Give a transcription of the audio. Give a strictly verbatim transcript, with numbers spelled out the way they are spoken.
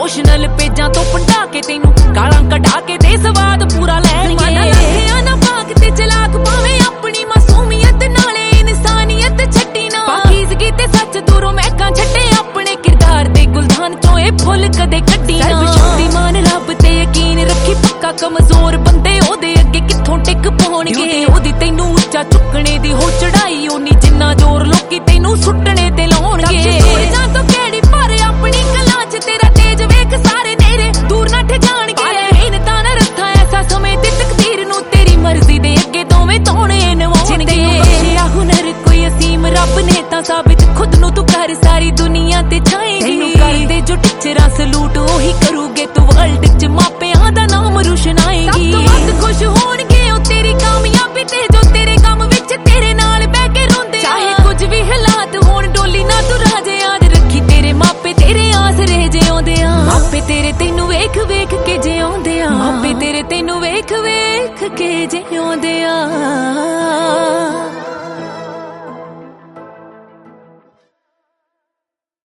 emotional पेजां तो पंडा के तेनू गालां कढा के दे स्वाद पूरा लैणगे ना पाक ते चलाक भावें अपनी मासूमियत नाले इंसानियत छड्डी ना पाकीज़गी ते सच दूरों महकां छड्डे अपने किरदार दे गुलदान चों ए फुल कदे कड्डी ना सर्वशक्तिमान रब ते यकीन रखी पक्का कमजोर बंदे ओदे अगे कित्थों टिक पाउणगे ओदी तैनू उच्चा चुकणे दी हो चढ़ाई ओनी जिन्ना जोर लोकी तैनू सुट्टणे